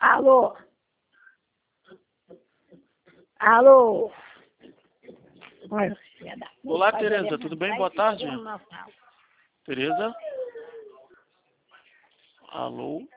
Alô? Alô? Olha, filha da puta, Olá, Tereza, tudo bem? Boa tarde. Natal. Tereza? Alô?